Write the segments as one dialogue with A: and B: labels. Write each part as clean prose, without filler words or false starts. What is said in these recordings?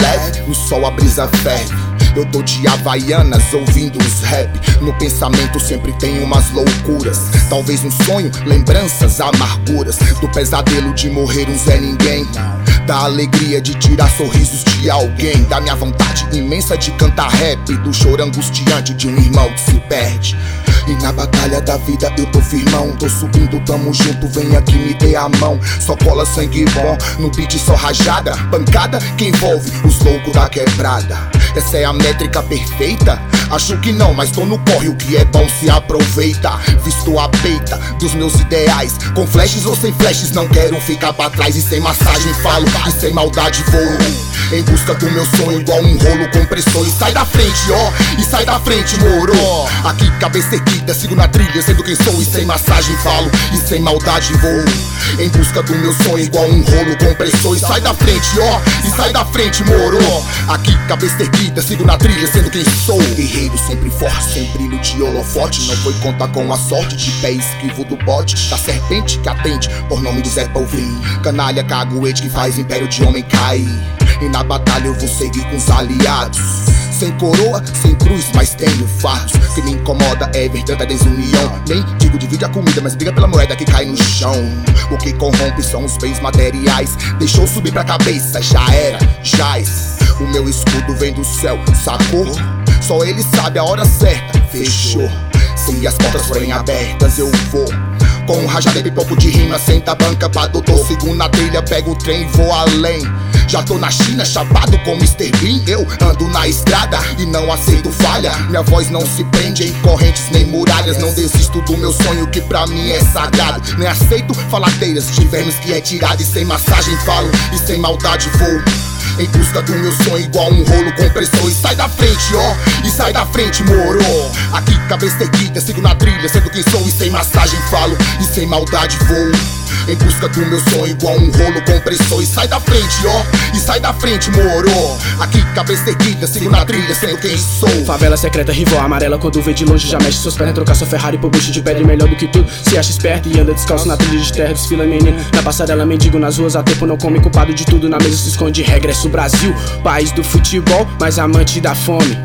A: leve, no sol a brisa ferve. Eu tô de Havaianas ouvindo os rap. No pensamento sempre tem umas loucuras. Talvez um sonho, lembranças, amarguras. Do pesadelo de morrer um Zé Ninguém. Da alegria de tirar sorrisos de alguém. Da minha vontade imensa de cantar rap. Do choro angustiante de um irmão que se perde. E na batalha da vida eu tô firmão. Tô subindo, tamo junto, vem aqui me dê a mão. Só cola sangue bom, no beat só rajada. Pancada que envolve os loucos da quebrada. Essa é a métrica perfeita? Acho que não, mas tô no corre, o que é bom se aproveita. Visto a peita dos meus ideais, com flashes ou sem flashes, não quero ficar pra trás. E sem massagem falo, e sem maldade vou em busca do meu sonho, igual um rolo compressor. E sai da frente, ó, e sai da frente, moro. Aqui cabeça erguida, sigo na trilha, sendo quem sou. E sem massagem falo, e sem maldade vou em busca do meu sonho, igual um rolo compressor. E sai da frente, ó, e sai da frente, moro. Aqui cabeça erguida, sigo na trilha, sendo quem sou. Guerreiro sempre forte, sem brilho de holofote. Não foi contar com a sorte, de pé esquivo do bote. Da serpente que atende, por nome de Zé Polvinho. Canalha caguete que faz império de homem cair. E na batalha eu vou seguir com os aliados. Sem coroa, sem cruz, mas tenho fardos. O que me incomoda é ver tanta desunião. Nem digo divide a comida, mas briga pela moeda que cai no chão. O que corrompe são os bens materiais. Deixou subir pra cabeça, já era, jaz. O meu escudo vem do céu, sacou? Só ele sabe a hora certa, fechou. Se as portas forem abertas eu vou com um rajada e pipoco de rima. Senta a banca pra doutor, sigo na trilha, pego o trem e vou além. Já tô na China, chapado com Mr. Bean. Eu ando na estrada e não aceito falha. Minha voz não se prende em correntes nem muralhas. Não desisto do meu sonho que pra mim é sagrado. Nem aceito faladeiras de vermes que é tirado. E sem massagem falo, e sem maldade vou em busca do meu sonho, igual um rolo compressor. E sai da frente, ó, e sai da frente, moro. Aqui cabeça erguida, sigo na trilha, sendo quem sou. E sem massagem falo, e sem maldade vou em busca do meu sonho, igual um rolo compressor. E sai da frente, ó, e sai da frente, moro. Aqui cabeça erguida, sigo na trilha, sendo quem sou.
B: Favela secreta, rival amarela, quando vê de longe já mexe suas pernas. Trocar sua Ferrari por bucho de pedra, melhor do que tudo. Se acha esperto e anda descalço na trilha de terra. Desfila menino na passarela, mendigo nas ruas. A tempo não come, culpado de tudo. Na mesa se esconde, regressa o Brasil, país do futebol, mas amante da fome.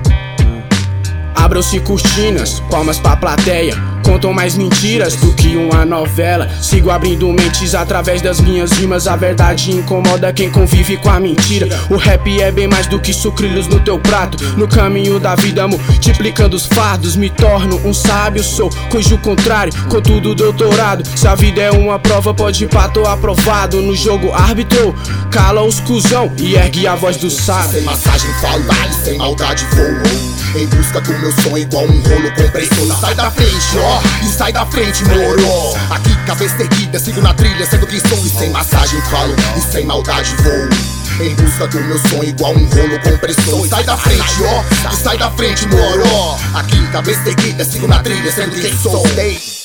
B: Abram-se cortinas, palmas pra plateia. Contam mais mentiras do que uma novela. Sigo abrindo mentes através das minhas rimas. A verdade incomoda quem convive com a mentira. O rap é bem mais do que sucrilhos no teu prato. No caminho da vida multiplicando os fardos. Me torno um sábio, sou cujo contrário, contudo doutorado. Se a vida é uma prova, pode ir pra tô aprovado. No jogo árbitro, cala os cuzão e ergue a voz do sábio.
A: Sem massagem falo, e sem maldade vou em busca do meu sonho, igual um rolo compressor. Sai da frente, ó, e sai da frente, moro. Aqui cabeça erguida, sigo na trilha, sendo quem sou. E sem massagem falo, e sem maldade vou em busca do meu sonho, igual um rolo compressor. Sai da frente, ó, e sai da frente, moro. Aqui cabeça erguida, sigo na trilha, sendo quem sou.